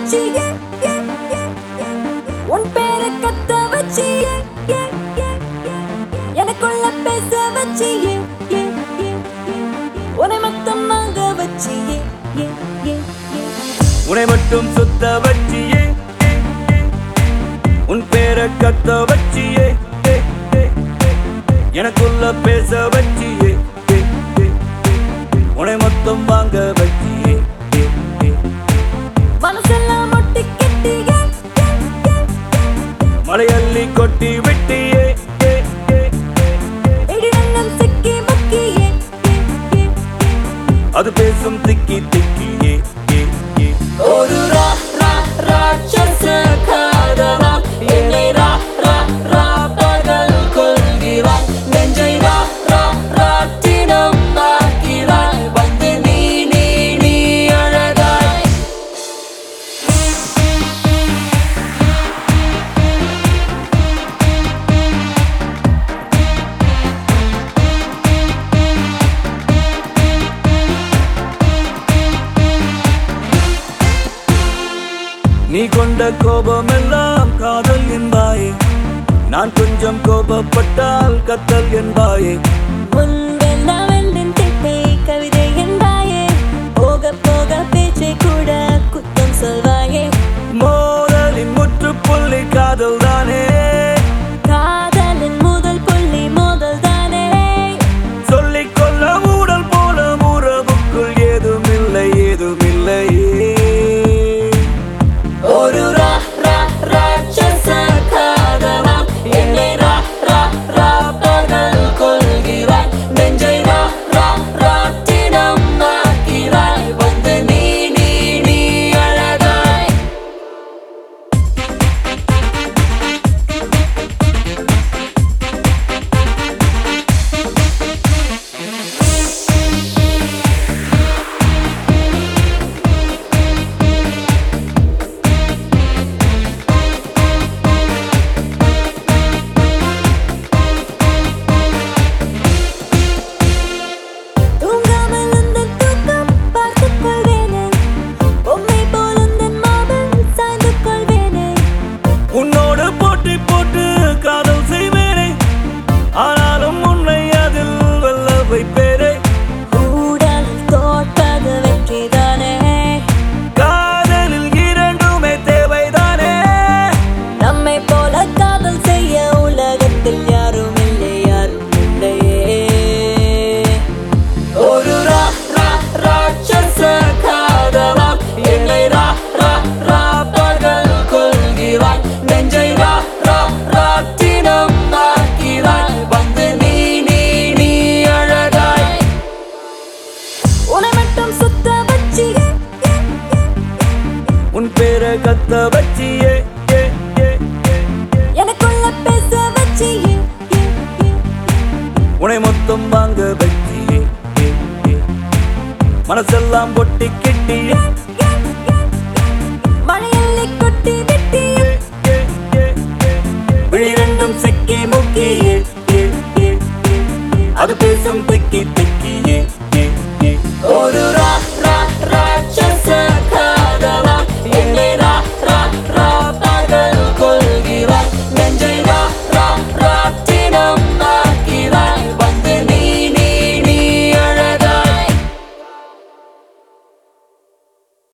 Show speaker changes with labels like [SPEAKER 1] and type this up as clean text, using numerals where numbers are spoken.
[SPEAKER 1] வச்சியே உன் பேரை கத்த வச்சியே எனக்குள்ள பேச வச்சியே உன்னை மட்டும் வாங்க வச்சியே
[SPEAKER 2] உன்னை மட்டும் சுத்த வச்சியே உன் பேரை கத்த வச்சியே எனக்குள்ள பேச வச்சியே உன்னை மட்டும் வாங்க வச்சியே
[SPEAKER 1] மனசெல்லாம் ஒட்டி கெட்டியே
[SPEAKER 2] மலையள்ளி கொட்டி விட்டியே
[SPEAKER 1] இடிநெஞ்சம் சிக்கி முக்கியே
[SPEAKER 2] அது பேசும் திக்கி திக்கியே
[SPEAKER 1] ஒரு ராட்சச காதலா என்னை பகல் கொள்கிறாய் நெஞ்சை ராட்டினம் ஆக்கிறாய் வந்து நீ அழகாய்
[SPEAKER 2] நீ கொண்ட கோபமெல்லாம் காதல் என்பாயே நான் கொஞ்சம் கோபப்பட்டால் கத்தல் என்பாயே
[SPEAKER 1] முன்பெல்லாம் வெள்ளன் திட்டை கவிதை என்பாயே போக போக பேச்சை கூட குத்தம் சொல்வாயே
[SPEAKER 2] மோதலின் முற்றுப்புள்ளி காதல் தானே
[SPEAKER 1] காதலின் முதல் புள்ளி மோதல் தானே
[SPEAKER 2] சொல்லிக் கொள்ள மூடல் போல உறவுக்குள் ஏதுமில்லை ஏதுமில்லையே
[SPEAKER 1] ஒரு ராட்சச காதலா என்னை பகல் கொள்கிறாய் நெஞ்சை ராட்டினம் ஆக்கிறாய் வந்து நீ அழகாய் தூங்காமல் உந்தன் தூக்கம் பார்த்துக் கொள்வேனே பொம்மை போல் உந்தன் மார்பில் சாய்ந்து கொள்வேனே
[SPEAKER 2] உன்னோடு போட்டி போட்டு காதல் செய்வேனே ஆனாலும் உன்னை அதில் வெல்ல வைப்பேனே
[SPEAKER 1] கூடல் தோற்பது வெற்றிதானே
[SPEAKER 2] காதலில் இரண்டுமே தேவைதானே
[SPEAKER 1] நம்மை போல காதல் செய்ய உலகத்தில் யாரும் இல்லையே ஒரு ராட்சச காதலா என்னை பகல் கொள்கிறாய் நெஞ்சை ராட்டினம் ஆக்கிறாய் வந்து நீ அழகாய் உன்னை மட்டும் சுத்த வச்சியே
[SPEAKER 2] உன் பேரை கத்த வச்சியே
[SPEAKER 1] எனக்குள்ள பேச வச்சியே
[SPEAKER 2] உன்னை மொத்தம் வாங்க வச்சியே மனசெல்லாம் பொட்டி கெட்டியே